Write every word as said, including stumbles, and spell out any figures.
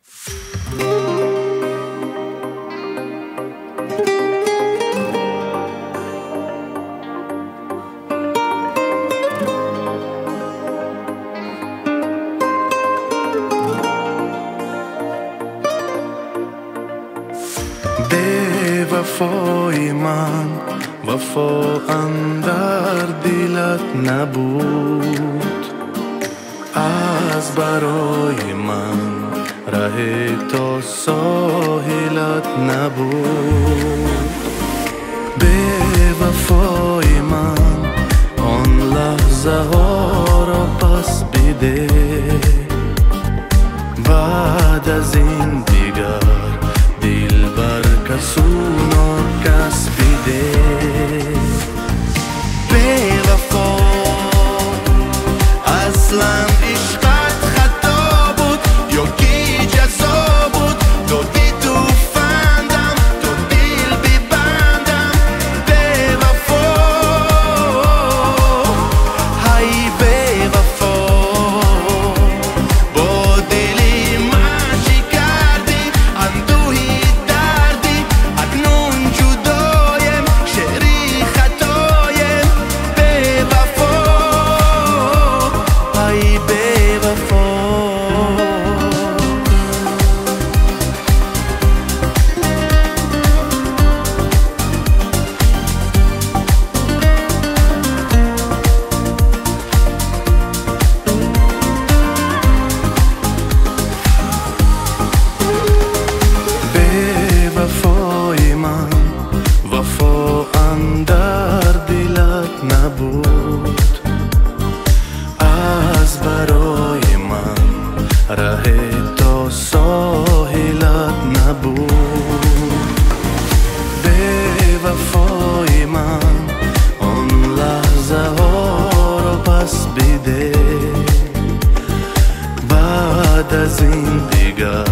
وفای من وفا اندر دلت نبود، از برای من ره تا ساحلت نبود. به وفای من آن لحظه ها را پس بده، بعد از این دیگر دل بر کسو ناکس بده. به وفا اصلا عشقت خطا بود یا کی جزا بود؟ دادی تو فندم تو دل ببندم. به وفا های به وفا با دلی من چی کردی؟ اندوهی دردی اکنون جدایم شعری خطایم. به وفا های به وفا وفای من وفا اندر دلت نبود، از برای من ره تا ساحلت نبود. به وفای من آن لحظه ها را پس بده، بعد از این دیگر